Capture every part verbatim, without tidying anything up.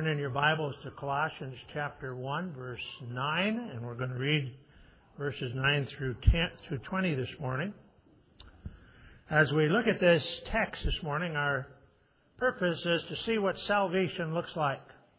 Turn in your Bibles to Colossians chapter one, verse nine, and we're going to read verses nine through ten through twenty this morning. As we look at this text this morning, our purpose is to see what salvation looks like.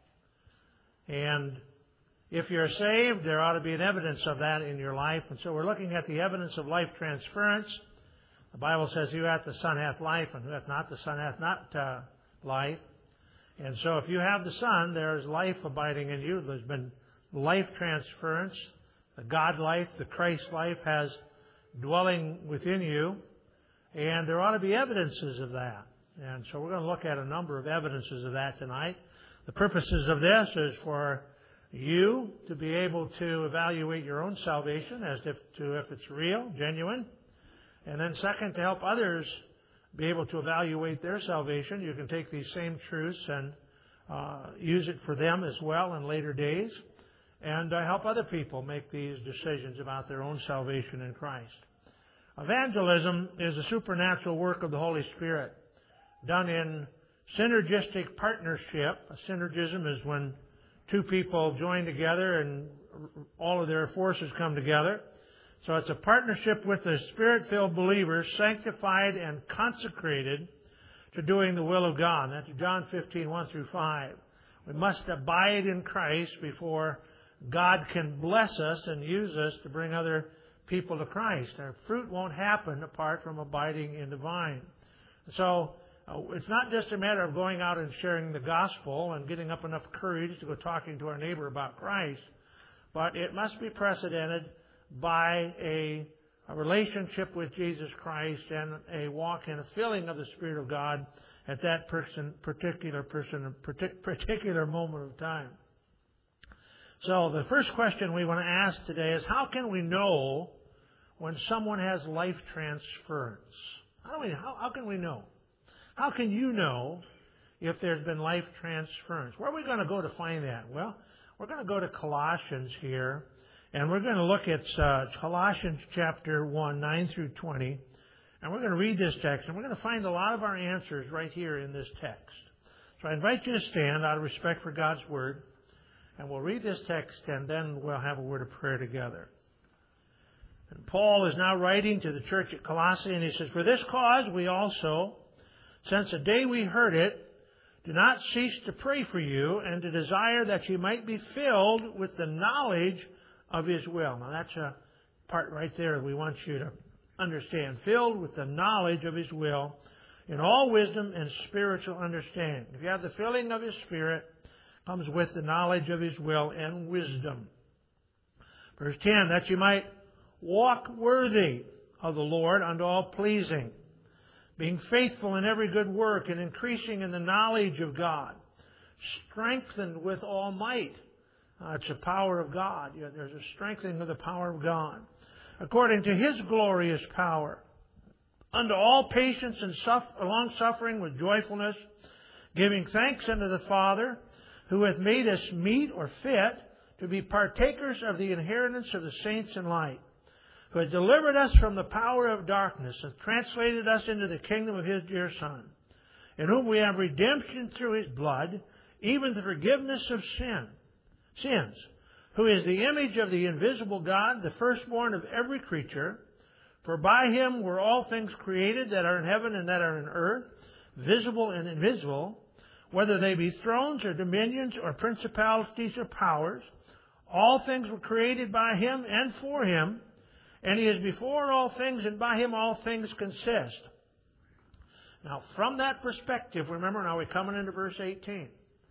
And if you're saved, there ought to be an evidence of that in your life. And so we're looking at the evidence of life transference. The Bible says, "Who hath the Son hath life, and who hath not the Son hath not uh, life." And so if you have the Son, there is life abiding in you. There's been life transference. The God life, the Christ life has dwelling within you. And there ought to be evidences of that. And so we're going to look at a number of evidences of that tonight. The purposes of this is for you to be able to evaluate your own salvation as if to if it's real, genuine. And then second, to help others be able to evaluate their salvation. You can take these same truths and uh, use it for them as well in later days, and uh, help other people make these decisions about their own salvation in Christ. Evangelism is a supernatural work of the Holy Spirit done in synergistic partnership. A synergism is when two people join together and all of their forces come together. So it's a partnership with the Spirit-filled believers, sanctified and consecrated to doing the will of God. That's John fifteen, one through five. We must abide in Christ before God can bless us and use us to bring other people to Christ. Our fruit won't happen apart from abiding in the vine. So uh, it's not just a matter of going out and sharing the gospel and getting up enough courage to go talking to our neighbor about Christ, but it must be precedented by a, a relationship with Jesus Christ and a walk in a filling of the Spirit of God at that person, particular person, particular moment of time. So the first question we want to ask today is, how can we know when someone has life transference? How, do we, how, how can we know? How can you know if there's been life transference? Where are we going to go to find that? Well, we're going to go to Colossians here. And we're going to look at uh, Colossians chapter one, nine through twenty. And we're going to read this text. And we're going to find a lot of our answers right here in this text. So I invite you to stand out of respect for God's Word. And we'll read this text, and then we'll have a word of prayer together. And Paul is now writing to the church at Colossae, and he says, "For this cause we also, since the day we heard it, do not cease to pray for you, and to desire that you might be filled with the knowledge of His will." Now that's a part right there we want you to understand. Filled with the knowledge of His will in all wisdom and spiritual understanding. If you have the filling of His Spirit, comes with the knowledge of His will and wisdom. Verse ten, that you might walk worthy of the Lord unto all pleasing, being faithful in every good work and increasing in the knowledge of God, strengthened with all might. Uh, it's the power of God. You know, there's a strengthening of the power of God. According to His glorious power, unto all patience and long suffering with joyfulness, giving thanks unto the Father, who hath made us meet or fit to be partakers of the inheritance of the saints in light, who hath delivered us from the power of darkness and translated us into the kingdom of His dear Son, in whom we have redemption through His blood, even the forgiveness of sin. Sins, who is the image of the invisible God, the firstborn of every creature. For by Him were all things created that are in heaven and that are in earth, visible and invisible, whether they be thrones or dominions or principalities or powers. All things were created by Him and for Him, and He is before all things, and by Him all things consist. Now, from that perspective, remember now we're coming into verse eighteen.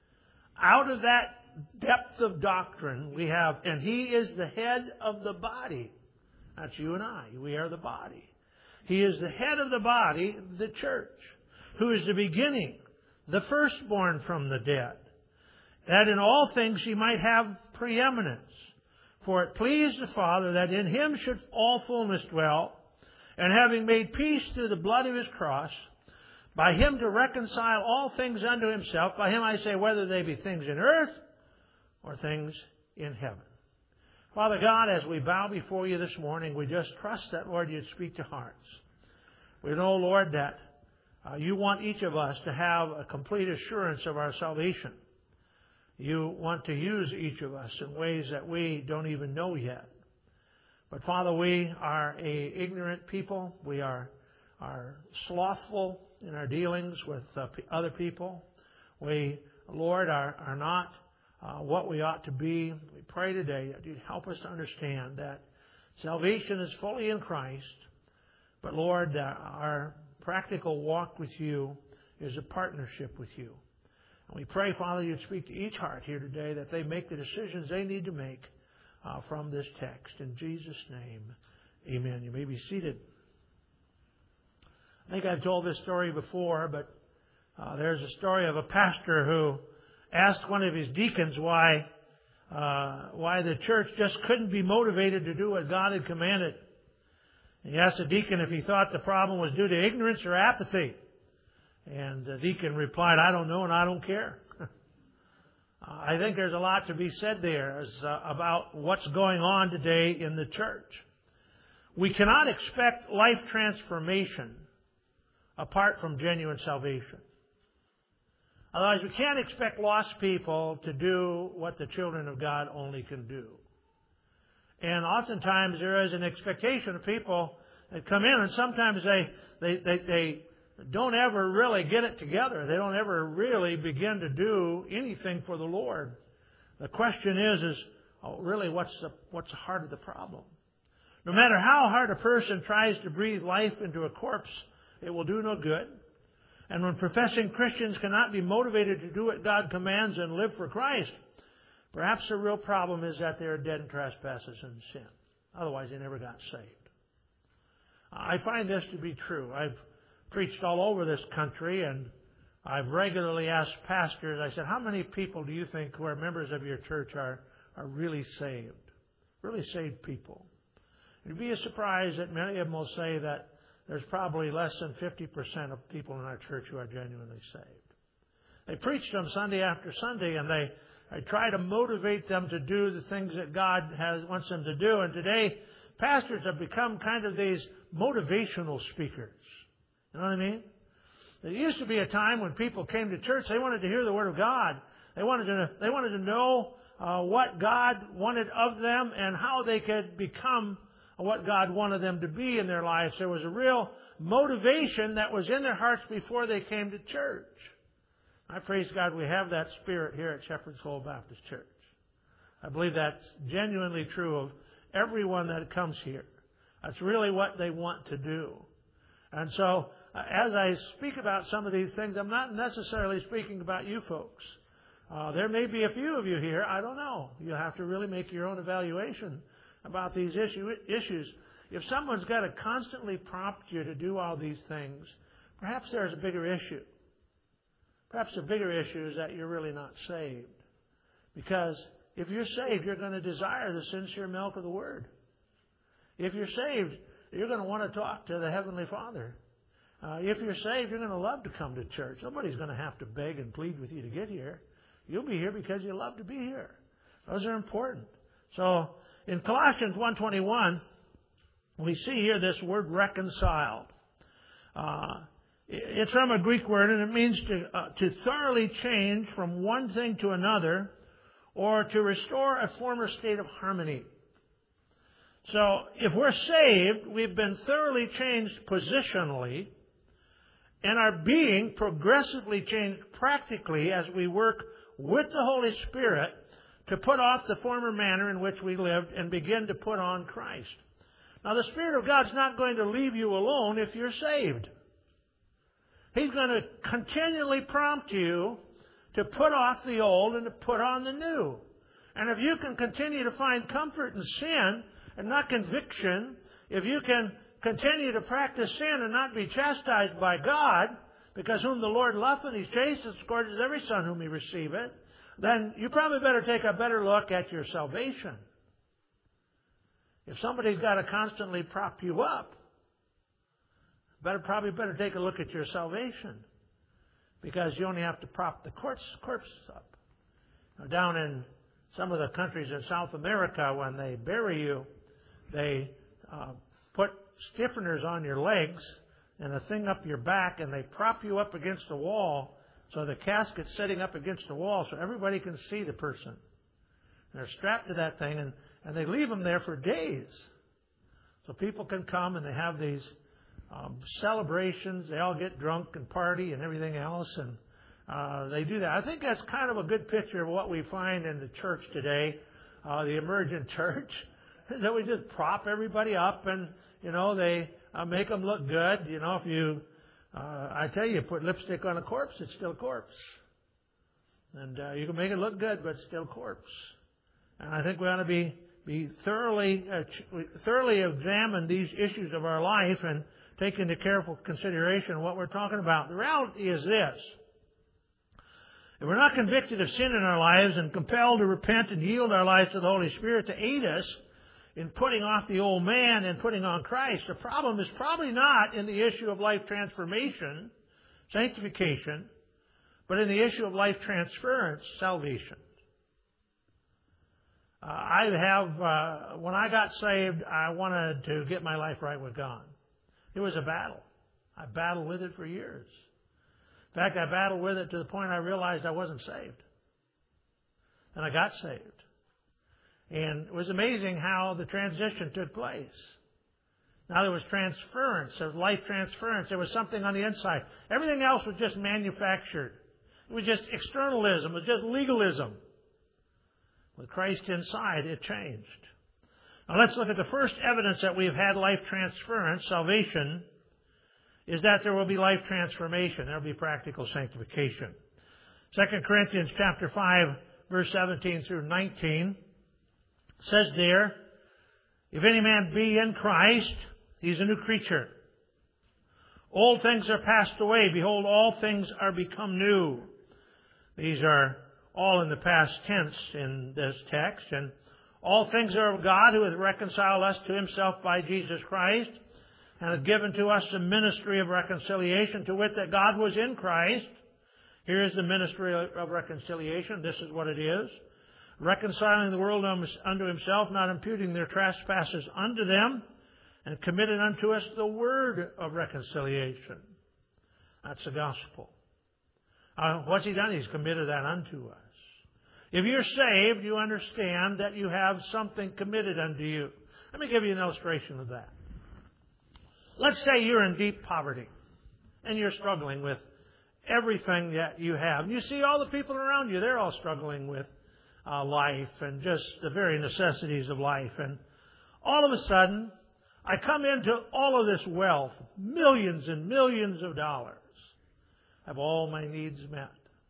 Out of that depth of doctrine we have, and He is the head of the body. That's you and I. We are the body. He is the head of the body, the church, who is the beginning, the firstborn from the dead, that in all things He might have preeminence. For it pleased the Father that in Him should all fullness dwell, and having made peace through the blood of His cross, by Him to reconcile all things unto Himself. By Him I say, whether they be things in earth or things in heaven. Father God, as we bow before You this morning, we just trust that, Lord, You'd speak to hearts. We know, Lord, that uh, You want each of us to have a complete assurance of our salvation. You want to use each of us in ways that we don't even know yet. But Father, we are a ignorant people. We are, are slothful in our dealings with uh, other people. We, Lord, are, are not uh, what we ought to be. We pray today that you'd help us to understand that salvation is fully in Christ. But Lord, that our practical walk with you is a partnership with you. And we pray, Father, you'd speak to each heart here today that they make the decisions they need to make uh, from this text. In Jesus' name, amen. You may be seated. I think I've told this story before, but uh, there's a story of a pastor who asked one of his deacons why uh, why the church just couldn't be motivated to do what God had commanded. He asked the deacon if he thought the problem was due to ignorance or apathy. And the deacon replied, I don't know and I don't care. I think there's a lot to be said there as, uh, about what's going on today in the church. We cannot expect life transformation apart from genuine salvation. Otherwise, we can't expect lost people to do what the children of God only can do. And oftentimes there is an expectation of people that come in, and sometimes they, they, they, they don't ever really get it together. They don't ever really begin to do anything for the Lord. The question is, is oh, really what's the, what's the heart of the problem? No matter how hard a person tries to breathe life into a corpse, it will do no good. And when professing Christians cannot be motivated to do what God commands and live for Christ, perhaps the real problem is that they are dead in trespasses and sin. Otherwise, they never got saved. I find this to be true. I've preached all over this country, and I've regularly asked pastors, I said, how many people do you think who are members of your church are, are really saved? Really saved people. You'd be surprised that many of them will say that there's probably less than fifty percent of people in our church who are genuinely saved. They preach to them Sunday after Sunday, and they I try to motivate them to do the things that God has wants them to do. And today, pastors have become kind of these motivational speakers. You know what I mean? There used to be a time when people came to church, they wanted to hear the Word of God. They wanted to, they wanted to know uh, what God wanted of them and how they could become what God wanted them to be in their lives. There was a real motivation that was in their hearts before they came to church. I praise God we have that spirit here at Shepherd's Hole Baptist Church. I believe that's genuinely true of everyone that comes here. That's really what they want to do. And so, uh, as I speak about some of these things, I'm not necessarily speaking about you folks. Uh, there may be a few of you here. I don't know. You'll have to really make your own evaluation about these issue, issues. If someone's got to constantly prompt you to do all these things, perhaps there's a bigger issue. Perhaps the bigger issue is that you're really not saved. Because if you're saved, you're going to desire the sincere milk of the Word. If you're saved, you're going to want to talk to the Heavenly Father. Uh, if you're saved, you're going to love to come to church. Nobody's going to have to beg and plead with you to get here. You'll be here because you love to be here. Those are important. So, in Colossians one twenty-one, we see here this word reconciled. Uh, it's from a Greek word, and it means to, uh, to thoroughly change from one thing to another, or to restore a former state of harmony. So, if we're saved, we've been thoroughly changed positionally, and our being progressively changed practically as we work with the Holy Spirit to put off the former manner in which we lived and begin to put on Christ. Now, the Spirit of God's not going to leave you alone if you're saved. He's going to continually prompt you to put off the old and to put on the new. And if you can continue to find comfort in sin and not conviction, if you can continue to practice sin and not be chastised by God, because whom the Lord loveth, He chastens, scourges every son whom He receiveth, then you probably better take a better look at your salvation. If somebody's got to constantly prop you up, better probably better take a look at your salvation, because you only have to prop the corpse, corpse up. Now, down in some of the countries in South America, when they bury you, they uh, put stiffeners on your legs and a thing up your back, and they prop you up against the wall So the casket's sitting up against the wall so everybody can see the person. And they're strapped to that thing, and, and they leave them there for days. So people can come and they have these um, celebrations. They all get drunk and party and everything else, and uh, they do that. I think that's kind of a good picture of what we find in the church today, uh, the emergent church, is that we just prop everybody up and, you know, they uh, make them look good. You know, if you, uh, I tell you, put lipstick on a corpse, it's still a corpse. And uh, you can make it look good, but it's still a corpse. And I think we ought to be be thoroughly uh, thoroughly examine these issues of our life and take into careful consideration what we're talking about. The reality is this: if we're not convicted of sin in our lives and compelled to repent and yield our lives to the Holy Spirit to aid us in putting off the old man and putting on Christ, the problem is probably not in the issue of life transformation, sanctification, but in the issue of life transference, salvation. Uh, I have, uh, when I got saved, I wanted to get my life right with God. It was a battle. I battled with it for years. In fact, I battled with it to the point I realized I wasn't saved. And I got saved. And it was amazing how the transition took place. Now there was transference, there was life transference. There was something on the inside. Everything else was just manufactured. It was just externalism. It was just legalism. With Christ inside, it changed. Now let's look at the first evidence that we've had life transference, salvation, is that there will be life transformation. There will be practical sanctification. Second Corinthians chapter five, verse seventeen through nineteen says there, if any man be in Christ, he's a new creature. Old things are passed away. Behold, all things are become new. These are all in the past tense in this text. And all things are of God, who hath reconciled us to himself by Jesus Christ, and hath given to us the ministry of reconciliation, to wit, that God was in Christ. Here is the ministry of reconciliation. This is what it is. Reconciling the world unto himself, not imputing their trespasses unto them, and committed unto us the word of reconciliation. That's the gospel. Uh, what's he done? He's committed that unto us. If you're saved, you understand that you have something committed unto you. Let me give you an illustration of that. Let's say you're in deep poverty and you're struggling with everything that you have. And you see all the people around you, they're all struggling with uh, life and just the very necessities of life. And all of a sudden, I come into all of this wealth, millions and millions of dollars. Have all my needs met.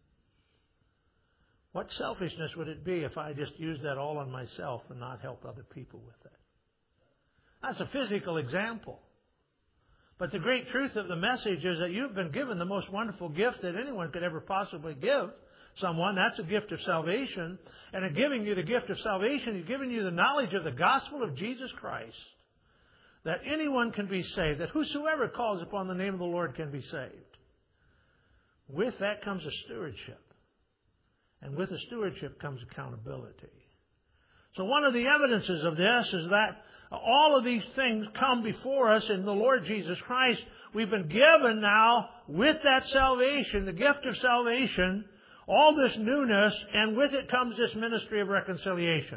What selfishness would it be if I just used that all on myself and not help other people with it? That's a physical example. But the great truth of the message is that you've been given the most wonderful gift that anyone could ever possibly give someone. That's a gift of salvation. And in giving you the gift of salvation, He's given you the knowledge of the gospel of Jesus Christ. That anyone can be saved. That whosoever calls upon the name of the Lord can be saved. With that comes a stewardship. And with a stewardship comes accountability. So one of the evidences of this is that all of these things come before us in the Lord Jesus Christ. We've been given now, with that salvation, the gift of salvation, all this newness, and with it comes this ministry of reconciliation.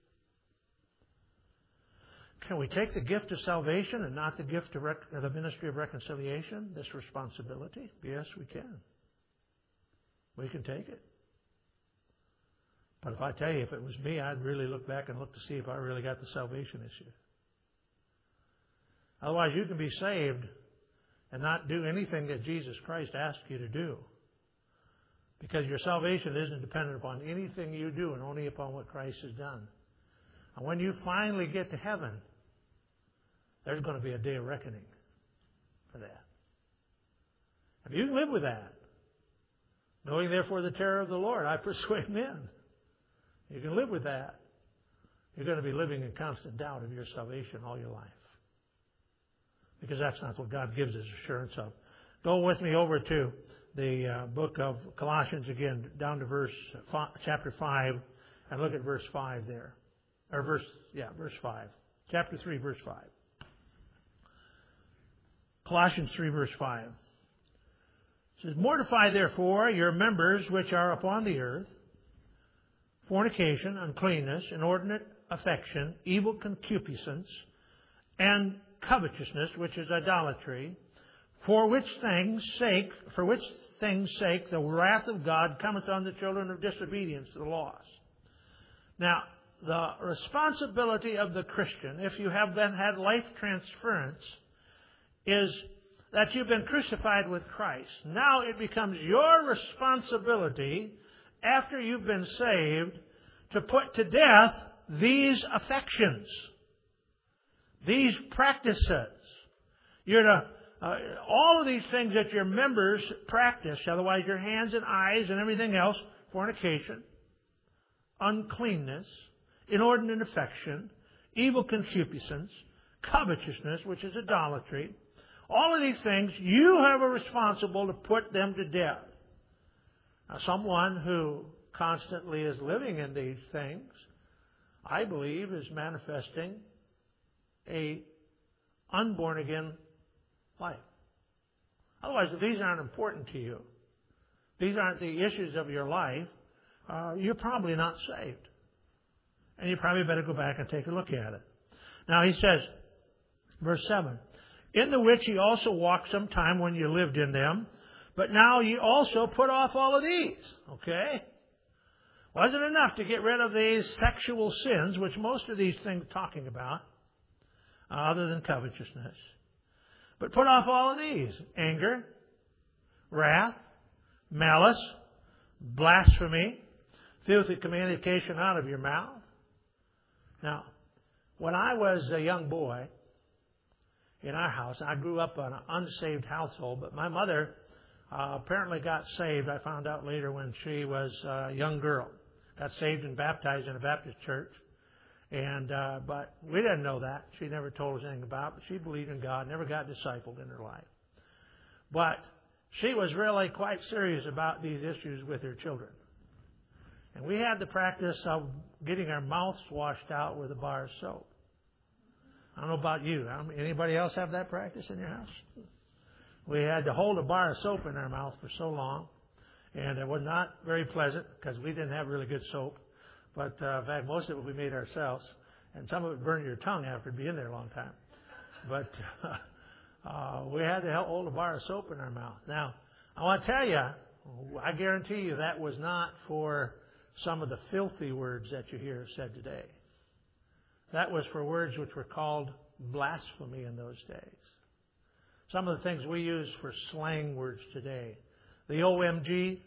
Can we take the gift of salvation and not the gift of rec- the ministry of reconciliation, this responsibility? Yes, we can. We can take it. But if I tell you, if it was me, I'd really look back and look to see if I really got the salvation issue. Otherwise, you can be saved and not do anything that Jesus Christ asked you to do. Because your salvation isn't dependent upon anything you do and only upon what Christ has done. And when you finally get to heaven, there's going to be a day of reckoning for that. If you can live with that, knowing therefore the terror of the Lord, I persuade men. You can live with that. You're going to be living in constant doubt of your salvation all your life. Because that's not what God gives us assurance of. Go with me over to the uh, book of Colossians again, down to verse five, chapter five, and look at verse five there. Or verse, yeah, verse five. Chapter three, verse five. Colossians three, verse five. It says, mortify therefore your members which are upon the earth, fornication, uncleanness, inordinate affection, evil concupiscence, and covetousness, which is idolatry, for which things sake, for which things sake the wrath of God cometh on the children of disobedience to the laws. Now, the responsibility of the Christian, if you have been had life transference, is that you've been crucified with Christ. Now it becomes your responsibility, after you've been saved, to put to death these affections, these practices. You're to, uh, all of these things that your members practice, otherwise your hands and eyes and everything else, fornication, uncleanness, inordinate affection, evil concupiscence, covetousness, which is idolatry. All of these things, you have a responsible to put them to death. Now, someone who constantly is living in these things, I believe, is manifesting a unborn again life. Otherwise, if these aren't important to you, these aren't the issues of your life, uh, you're probably not saved. And you probably better go back and take a look at it. Now he says, verse seven, in the which ye also walked some time when you lived in them, but now ye also put off all of these. Okay? Wasn't enough to get rid of these sexual sins, which most of these things are talking about, uh, other than covetousness. But put off all of these: anger, wrath, malice, blasphemy, filthy communication out of your mouth. Now, when I was a young boy in our house, I grew up in an unsaved household, but my mother uh, apparently got saved. I found out later when she was a young girl. Got saved and baptized in a Baptist church. And uh, but we didn't know that. She never told us anything about it. But she believed in God, never got discipled in her life. But she was really quite serious about these issues with her children. And we had the practice of getting our mouths washed out with a bar of soap. I don't know about you. Anybody else have that practice in your house? We had to hold a bar of soap in our mouth for so long. And it was not very pleasant because we didn't have really good soap. But uh, in fact, most of it we made ourselves. And some of it burned your tongue after it'd be in there a long time. But uh, uh, we had to hold a bar of soap in our mouth. Now, I want to tell you, I guarantee you that was not for some of the filthy words that you hear said today. That was for words which were called blasphemy in those days. Some of the things we use for slang words today. The O M G.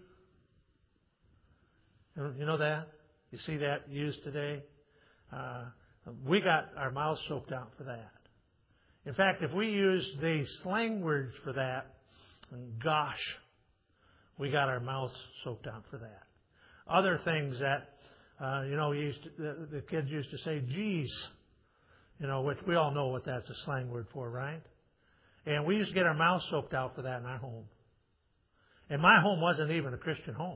You know that? You see that used today? Uh, we got our mouths soaked out for that. In fact, if we use the slang words for that, gosh, we got our mouths soaked out for that. Other things that, uh, you know, used to, the, the kids used to say, geez, you know, which we all know what that's a slang word for, right? And we used to get our mouths soaked out for that in our home. And my home wasn't even a Christian home.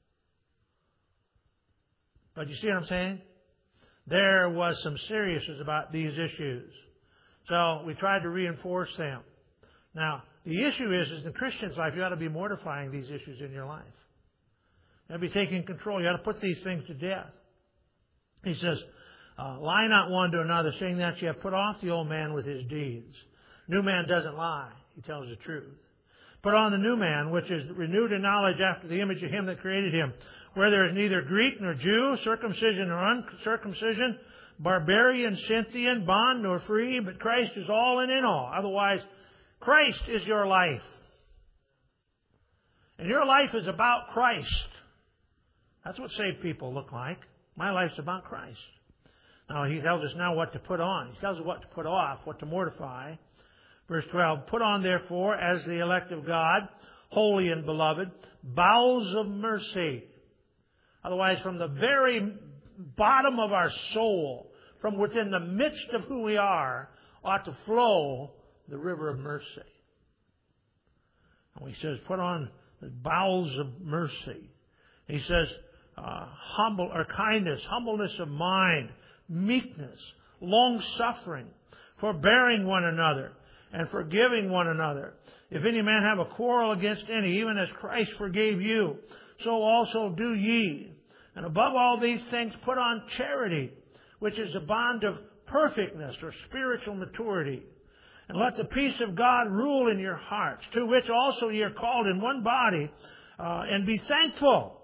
But you see what I'm saying? There was some seriousness about these issues. So we tried to reinforce them. Now, the issue is, is in the Christian's life, you ought to be mortifying these issues in your life. You ought to be taking control. You ought to put these things to death. He says, uh, lie not one to another, saying that you have put off the old man with his deeds. New man doesn't lie. He tells the truth. Put on the new man, which is renewed in knowledge after the image of him that created him, where there is neither Greek nor Jew, circumcision nor uncircumcision, barbarian, Scythian, bond nor free, but Christ is all and in all. Otherwise, Christ is your life. And your life is about Christ. That's what saved people look like. My life's about Christ. Now, he tells us now what to put on. He tells us what to put off, what to mortify. Verse twelve, put on therefore, as the elect of God, holy and beloved, bowels of mercy. Otherwise, from the very bottom of our soul, from within the midst of who we are, ought to flow the river of mercy. And he says, put on the bowels of mercy. He says, uh, humble or kindness, humbleness of mind, meekness, long suffering, forbearing one another, and forgiving one another. If any man have a quarrel against any, even as Christ forgave you, so also do ye. And above all these things put on charity, which is a bond of perfectness or spiritual maturity. And let the peace of God rule in your hearts, to which also ye are called in one body, uh, and be thankful.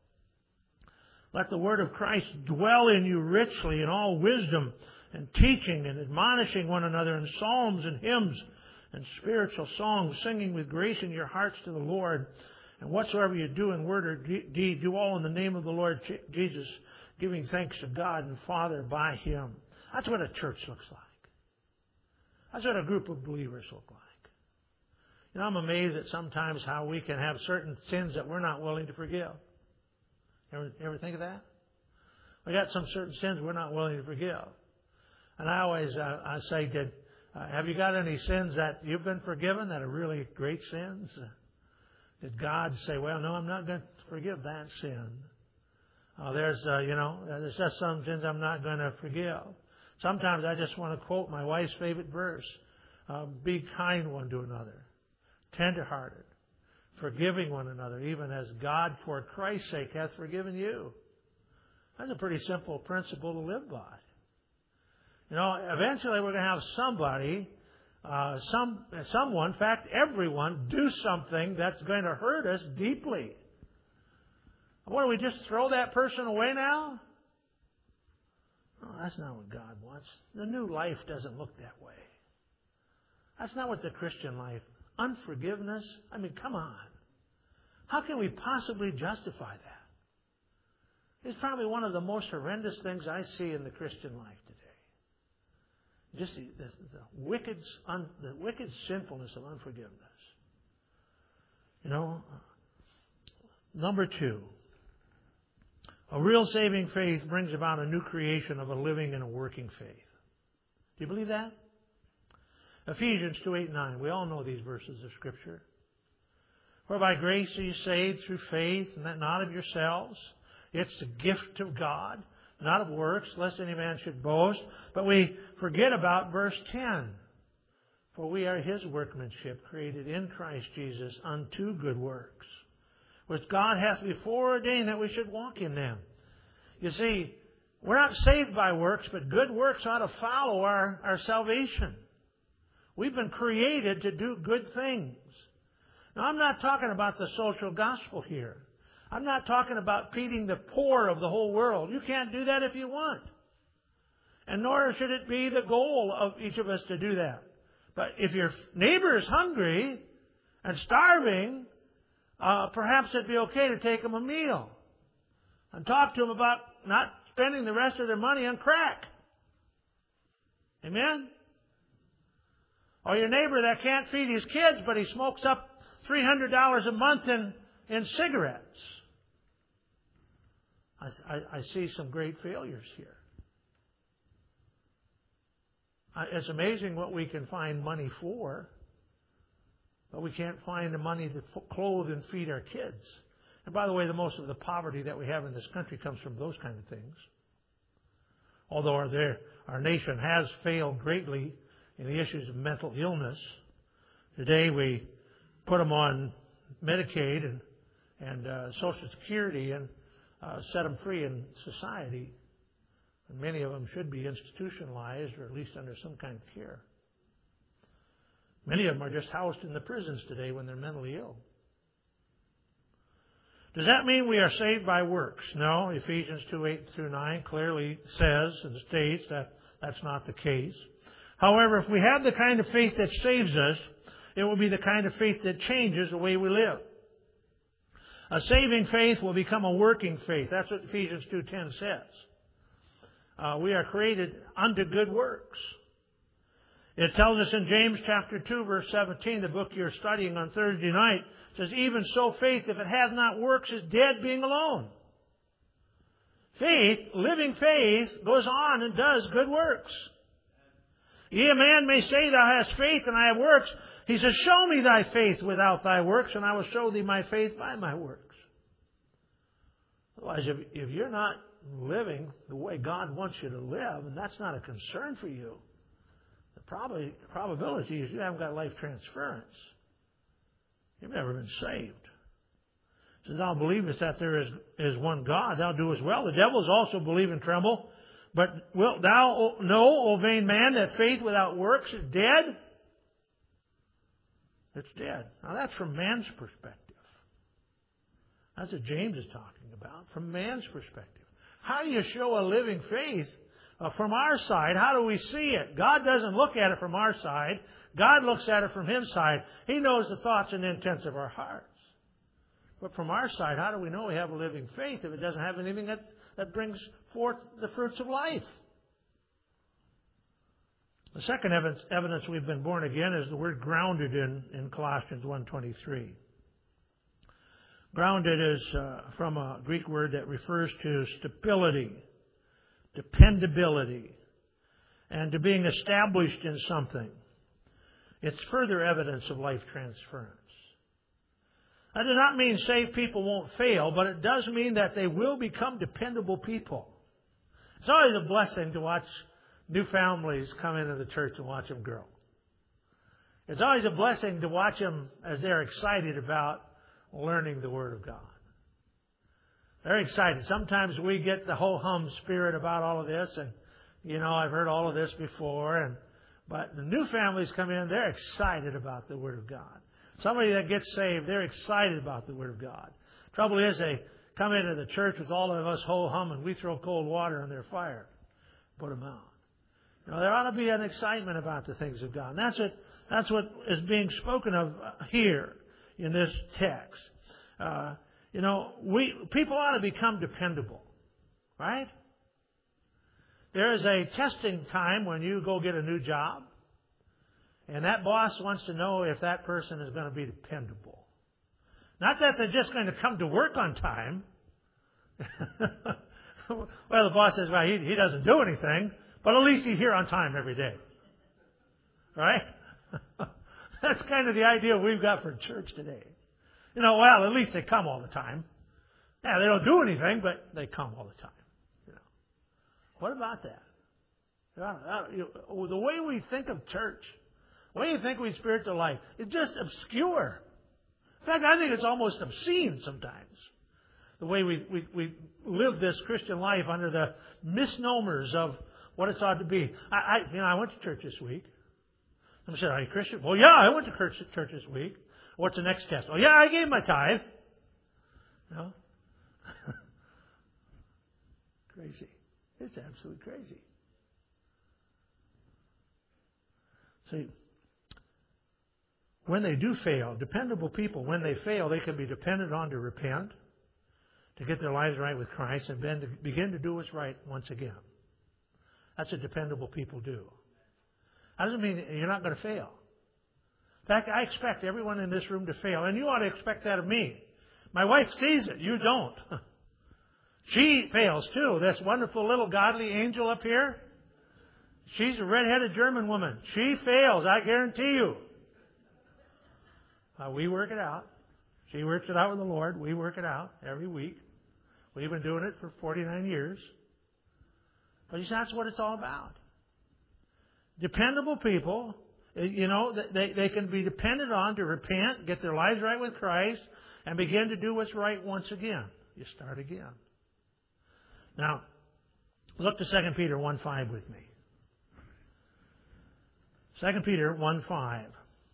Let the word of Christ dwell in you richly in all wisdom and teaching and admonishing one another in psalms and hymns and spiritual songs, singing with grace in your hearts to the Lord. And whatsoever you do in word or deed, do all in the name of the Lord Jesus, giving thanks to God and Father by Him. That's what a church looks like. That's what a group of believers look like. You know, I'm amazed at sometimes how we can have certain sins that we're not willing to forgive. Ever, ever think of that? We got some certain sins we're not willing to forgive. And I always uh, I say, did, uh, have you got any sins that you've been forgiven that are really great sins? Uh, did God say, well, no, I'm not going to forgive that sin? Uh, there's, uh, you know, there's just some sins I'm not going to forgive. Sometimes I just want to quote my wife's favorite verse. Uh, be kind one to another, tender-hearted, forgiving one another, even as God for Christ's sake hath forgiven you. That's a pretty simple principle to live by. You know, eventually we're going to have somebody, uh, some, someone, in fact, everyone, do something that's going to hurt us deeply. What do we just throw that person away now? No, that's not what God wants. The new life doesn't look that way. That's not what the Christian life. Unforgiveness. I mean, come on. How can we possibly justify that? It's probably one of the most horrendous things I see in the Christian life today. Just the, the, the wicked, un, the wicked sinfulness of unforgiveness. You know, number two. A real saving faith brings about a new creation of a living and a working faith. Do you believe that? Ephesians two, eight, nine. We all know these verses of Scripture. For by grace are you saved through faith, and that not of yourselves. It's the gift of God, not of works, lest any man should boast. But we forget about verse ten. For we are His workmanship, created in Christ Jesus unto good works, which God hath before ordained that we should walk in them. You see, we're not saved by works, but good works ought to follow our, our salvation. We've been created to do good things. Now, I'm not talking about the social gospel here. I'm not talking about feeding the poor of the whole world. You can't do that if you want. And nor should it be the goal of each of us to do that. But if your neighbor is hungry and starving, Uh, perhaps it'd be okay to take them a meal and talk to them about not spending the rest of their money on crack. Amen? Or your neighbor that can't feed his kids, but he smokes up three hundred dollars a month in, in cigarettes. I, I, I see some great failures here. I, it's amazing what we can find money for. But we can't find the money to clothe and feed our kids. And by the way, the most of the poverty that we have in this country comes from those kind of things. Although our, there, our nation has failed greatly in the issues of mental illness, today we put them on Medicaid and, and uh, Social Security and uh, set them free in society. And many of them should be institutionalized or at least under some kind of care. Many of them are just housed in the prisons today when they're mentally ill. Does that mean we are saved by works? No. Ephesians two, eight through nine clearly says and states that that's not the case. However, if we have the kind of faith that saves us, it will be the kind of faith that changes the way we live. A saving faith will become a working faith. That's what Ephesians two ten says. Uh, we are created unto good works. It tells us in James chapter two, verse seventeen, the book you're studying on Thursday night, says, even so faith, if it hath not works, is dead being alone. Faith, living faith, goes on and does good works. Ye, a man may say, thou hast faith and I have works. He says, show me thy faith without thy works, and I will show thee my faith by my works. Otherwise, if, if you're not living the way God wants you to live, and that's not a concern for you, The probably, probability is you haven't got life transference. You've never been saved. It says, thou believest that there is, is one God, thou doest well. The devils also believe and tremble. But wilt thou know, O vain man, that faith without works is dead? It's dead. Now that's from man's perspective. That's what James is talking about, from man's perspective. How do you show a living faith uh, from our side? How do we see it? God doesn't look at it from our side. God looks at it from His side. He knows the thoughts and intents of our hearts. But from our side, how do we know we have a living faith if it doesn't have anything that, that brings forth the fruits of life? The second evidence, evidence we've been born again is the word grounded in, in Colossians one twenty-three. Grounded is uh, from a Greek word that refers to stability, dependability, and to being established in something. It's further evidence of life transference. That does not mean saved people won't fail, but it does mean that they will become dependable people. It's always a blessing to watch new families come into the church and watch them grow. It's always a blessing to watch them as they're excited about learning the Word of God. They're excited. Sometimes we get the ho-hum spirit about all of this, and, you know, I've heard all of this before, and but the new families come in, they're excited about the Word of God. Somebody that gets saved, they're excited about the Word of God. Trouble is, they come into the church with all of us ho-hum, and we throw cold water on their fire, put them out. You know, there ought to be an excitement about the things of God. And that's what, that's what is being spoken of here in this text. Uh, you know, we people ought to become dependable, right? There is a testing time when you go get a new job, and that boss wants to know if that person is going to be dependable. Not that they're just going to come to work on time. Well, the boss says, well, he, he doesn't do anything, but at least he's here on time every day. Right? That's kind of the idea we've got for church today. You know, well, at least they come all the time. Yeah, they don't do anything, but they come all the time. You know, what about that? You know, the way we think of church, the way you think we spiritual life, it's just obscure. In fact, I think it's almost obscene sometimes. The way we, we, we live this Christian life under the misnomers of what it's ought to be. I, I you know, I went to church this week. Somebody said, are you Christian? Well, yeah, I went to church, church this week. What's the next test? Oh, yeah, I gave my tithe. You know? Crazy. It's absolutely crazy. See, when they do fail, dependable people, when they fail, they can be depended on to repent, to get their lives right with Christ, and then to begin to do what's right once again. That's what dependable people do. That doesn't mean you're not going to fail. In fact, I expect everyone in this room to fail, and you ought to expect that of me. My wife sees it. You don't. She fails too. This wonderful little godly angel up here, she's a red-headed German woman. She fails, I guarantee you. Uh, we work it out. She works it out with the Lord. We work it out every week. We've been doing it for forty-nine years. But that's what it's all about. Dependable people, you know, they, they can be depended on to repent, get their lives right with Christ, and begin to do what's right once again. You start again. Now, look to Second Peter one five with me. Second Peter one five.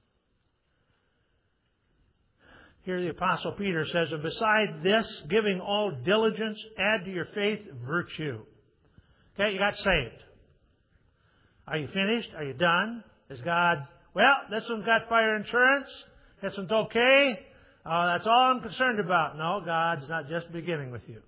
Here the Apostle Peter says, and beside this, giving all diligence, add to your faith virtue. Okay, you got saved. Are you finished? Are you done? Is God, well, this one's got fire insurance. This one's okay. Uh, that's all I'm concerned about. No, God's not just beginning with you.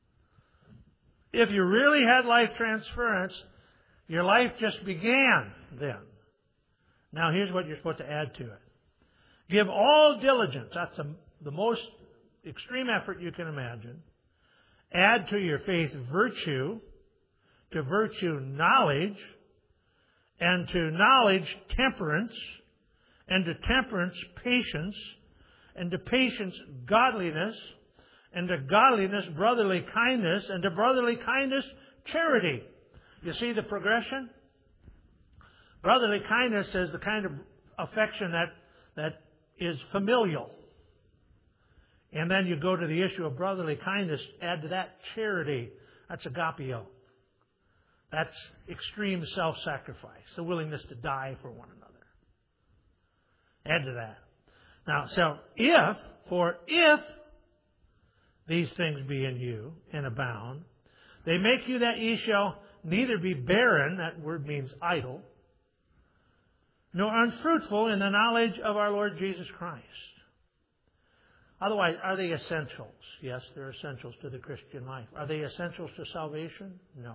If you really had life transference, your life just began then. Now here's what you're supposed to add to it. Give all diligence. That's a, the most extreme effort you can imagine. Add to your faith virtue. To virtue knowledge. And to knowledge temperance. And to temperance patience. And to patience godliness. And to godliness brotherly kindness. And to brotherly kindness charity. You see the progression? Brotherly kindness is the kind of affection that, that is familial. And then you go to the issue of brotherly kindness, add to that charity. That's agapeo. That's extreme self-sacrifice, the willingness to die for one another. Add to that. Now, so if, for if these things be in you and abound, they make you that ye shall neither be barren, that word means idle, nor unfruitful in the knowledge of our Lord Jesus Christ. Otherwise, are they essentials? Yes, they're essentials to the Christian life. Are they essentials to salvation? No.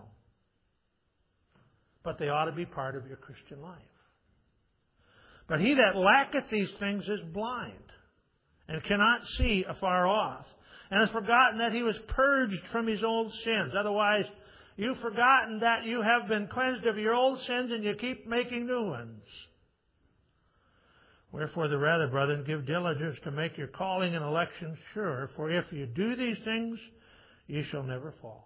But they ought to be part of your Christian life. But he that lacketh these things is blind, and cannot see afar off, and has forgotten that he was purged from his old sins. Otherwise, you've forgotten that you have been cleansed of your old sins, and you keep making new ones. Wherefore the rather, brethren, give diligence to make your calling and election sure. For if you do these things, ye shall never fall.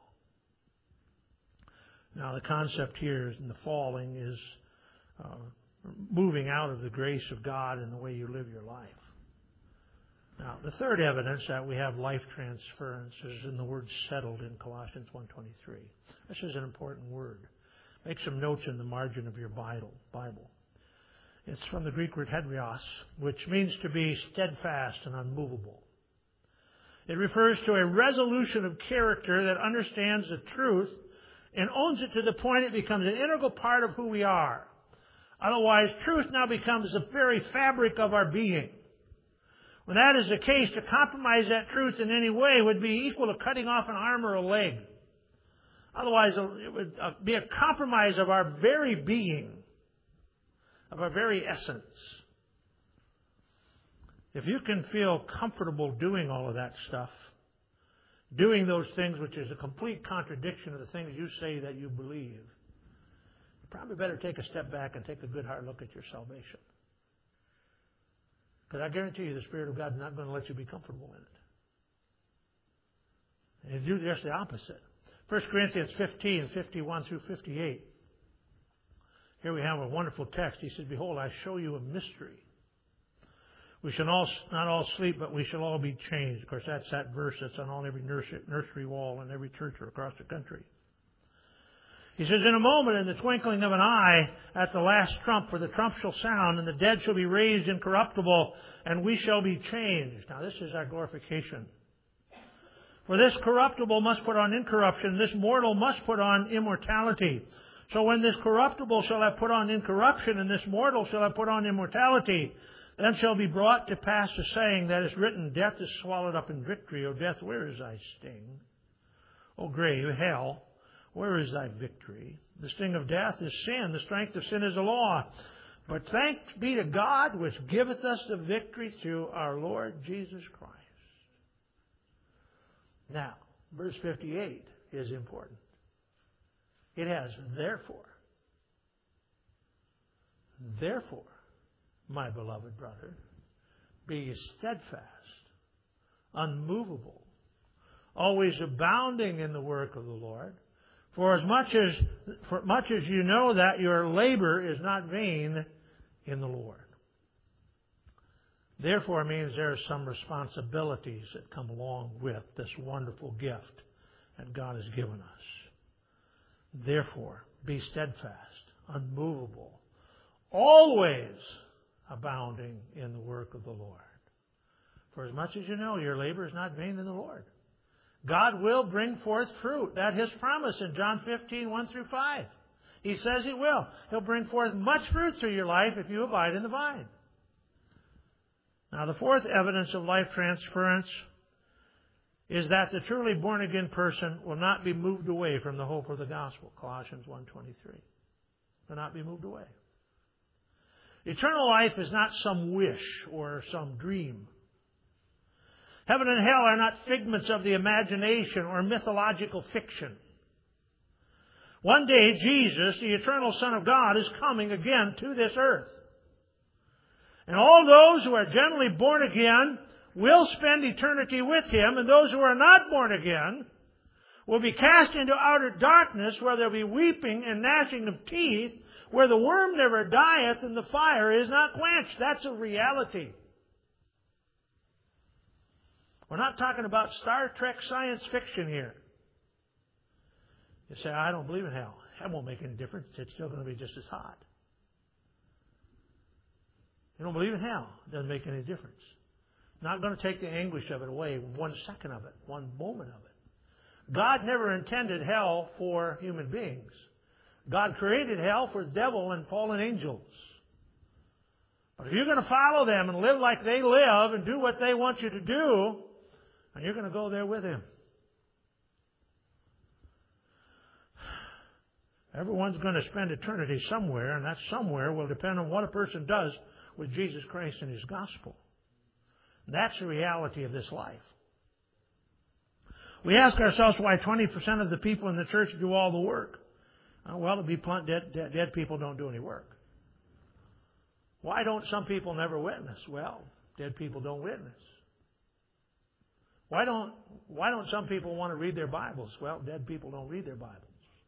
Now the concept here in the falling is uh, moving out of the grace of God in the way you live your life. Now the third evidence that we have life transference is in the word settled in Colossians one twenty-three. This is an important word. Make some notes in the margin of your Bible. Bible. It's from the Greek word hedrios, which means to be steadfast and unmovable. It refers to a resolution of character that understands the truth and owns it to the point it becomes an integral part of who we are. Otherwise, truth now becomes the very fabric of our being. When that is the case, to compromise that truth in any way would be equal to cutting off an arm or a leg. Otherwise, it would be a compromise of our very being, of our very essence. If you can feel comfortable doing all of that stuff, doing those things which is a complete contradiction of the things you say that you believe, you probably better take a step back and take a good hard look at your salvation. Because I guarantee you the Spirit of God is not going to let you be comfortable in it. And you do just the opposite. First Corinthians fifteen, fifty-one through fifty-eight. Here we have a wonderful text. He says, behold, I show you a mystery. We shall all, not all sleep, but we shall all be changed. Of course, that's that verse that's on every nursery, nursery wall in every church across the country. He says, in a moment, in the twinkling of an eye, at the last trump, for the trump shall sound, and the dead shall be raised incorruptible, and we shall be changed. Now, this is our glorification. For this corruptible must put on incorruption, this mortal must put on immortality. So when this corruptible shall have put on incorruption, and this mortal shall have put on immortality, then shall be brought to pass the saying that is written, death is swallowed up in victory. O death, where is thy sting? O grave, hell, where is thy victory? The sting of death is sin. The strength of sin is the law. But thanks be to God, which giveth us the victory through our Lord Jesus Christ. Now, verse fifty-eight is important. It has, therefore, therefore, my beloved brother, be ye steadfast, unmovable, always abounding in the work of the Lord. For as much as, for much as you know that your labor is not vain in the Lord. Therefore means there are some responsibilities that come along with this wonderful gift that God has given us. Therefore, be steadfast, unmovable, always abounding in the work of the Lord. For as much as you know, your labor is not vain in the Lord. God will bring forth fruit. That's His promise in John fifteen, one through five. He says He will. He'll bring forth much fruit through your life if you abide in the vine. Now, the fourth evidence of life transference is that the truly born-again person will not be moved away from the hope of the gospel. Colossians one twenty-three. Will not be moved away. Eternal life is not some wish or some dream. Heaven and hell are not figments of the imagination or mythological fiction. One day, Jesus, the eternal Son of God, is coming again to this earth. And all those who are generally born again will spend eternity with Him, and those who are not born again will be cast into outer darkness, where there will be weeping and gnashing of teeth, where the worm never dieth and the fire is not quenched. That's a reality. We're not talking about Star Trek science fiction here. You say, I don't believe in hell. That won't make any difference. It's still going to be just as hot. You don't believe in hell. It doesn't make any difference. Not going to take the anguish of it away, one second of it, one moment of it. God never intended hell for human beings. God created hell for the devil and fallen angels. But if you're going to follow them and live like they live and do what they want you to do, and you're going to go there with him. Everyone's going to spend eternity somewhere, and that somewhere will depend on what a person does with Jesus Christ and His gospel. That's the reality of this life. We ask ourselves why twenty percent of the people in the church do all the work. Uh, well, to be blunt, dead, dead, dead people don't do any work. Why don't some people never witness? Well, dead people don't witness. Why don't, why don't some people want to read their Bibles? Well, dead people don't read their Bibles.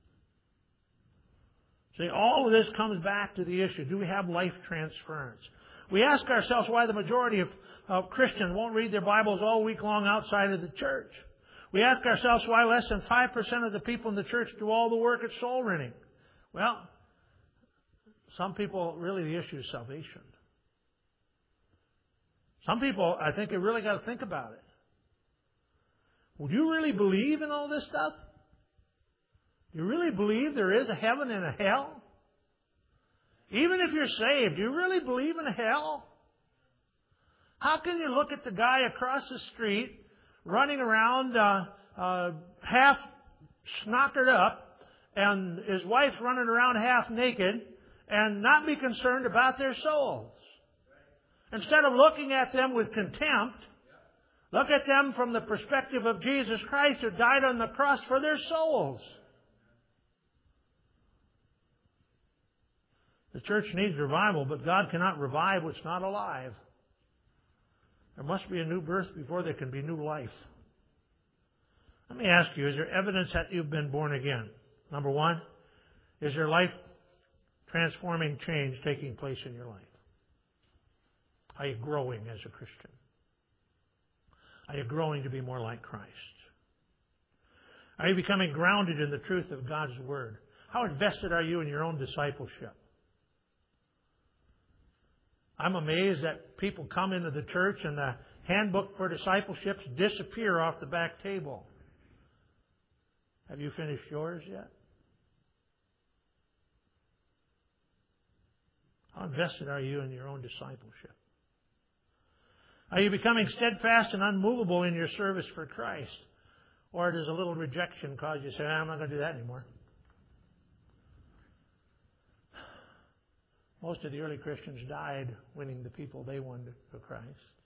See, all of this comes back to the issue. Do we have life transference? We ask ourselves why the majority of, of Christians won't read their Bibles all week long outside of the church. We ask ourselves why less than five percent of the people in the church do all the work at soul winning. Well, some people, really the issue is salvation. Some people, I think, have really got to think about it. Would you really believe in all this stuff? Do you really believe there is a heaven and a hell? Even if you're saved, do you really believe in a hell? How can you look at the guy across the street running around uh, uh, half snockered up and his wife running around half naked and not be concerned about their souls? Instead of looking at them with contempt, look at them from the perspective of Jesus Christ who died on the cross for their souls. The church needs revival, but God cannot revive what's not alive. There must be a new birth before there can be new life. Let me ask you, is there evidence that you've been born again? Number one, is there life transforming change taking place in your life? Are you growing as a Christian? Are you growing to be more like Christ? Are you becoming grounded in the truth of God's Word? How invested are you in your own discipleship? I'm amazed that people come into the church and the handbook for discipleships disappear off the back table. Have you finished yours yet? How invested are you in your own discipleship? Are you becoming steadfast and unmovable in your service for Christ? Or does a little rejection cause you to say, I'm not going to do that anymore? Most of the early Christians died winning the people they won for Christ.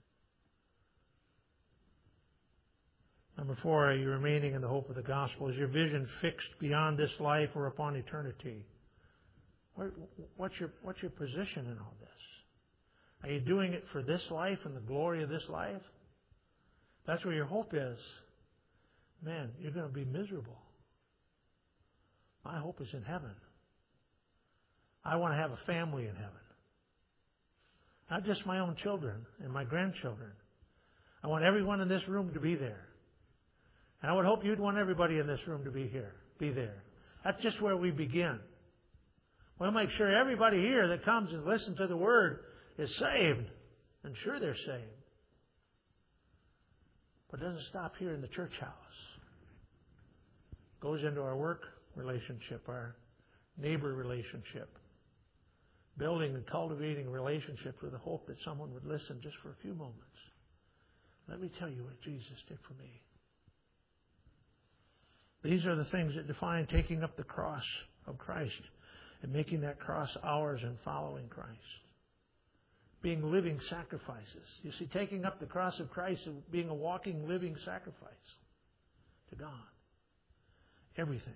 Number four, are you remaining in the hope of the gospel? Is your vision fixed beyond this life or upon eternity? What's your, what's your position in all this? Are you doing it for this life and the glory of this life? That's where your hope is. Man, you're going to be miserable. My hope is in heaven. I want to have a family in heaven. Not just my own children and my grandchildren. I want everyone in this room to be there. And I would hope you'd want everybody in this room to be here, be there. That's just where we begin. We'll make sure everybody here that comes and listens to the Word is saved. And sure they're saved. But it doesn't stop here in the church house. It goes into our work relationship, our neighbor relationship. Building and cultivating relationships with the hope that someone would listen just for a few moments. Let me tell you what Jesus did for me. These are the things that define taking up the cross of Christ and making that cross ours and following Christ. Being living sacrifices. You see, taking up the cross of Christ is being a walking, living sacrifice to God. Everything.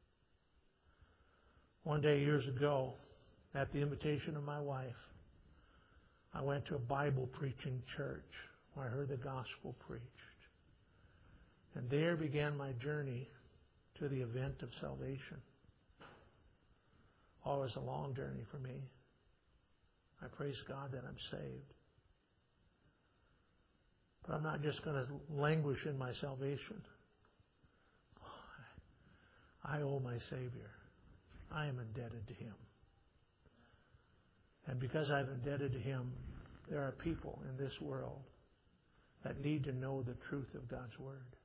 One day years ago, at the invitation of my wife, I went to a Bible preaching church where I heard the gospel preached. And there began my journey through the event of salvation. Always a long journey for me. I praise God that I'm saved. But I'm not just going to languish in my salvation. I owe my Savior. I am indebted to Him. And because I'm indebted to Him, there are people in this world that need to know the truth of God's Word.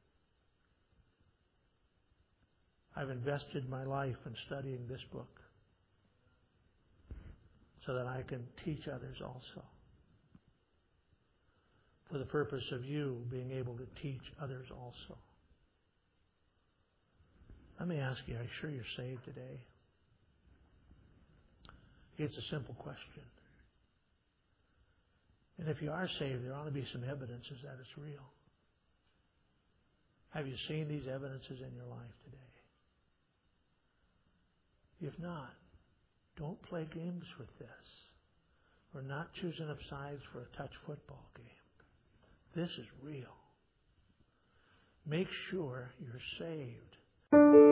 I've invested my life in studying this book so that I can teach others also, for the purpose of you being able to teach others also. Let me ask you, are you sure you're saved today? It's a simple question. And if you are saved, there ought to be some evidences that it's real. Have you seen these evidences in your life today? If not, don't play games with this. We're not choosing up sides for a touch football game. This is real. Make sure you're saved.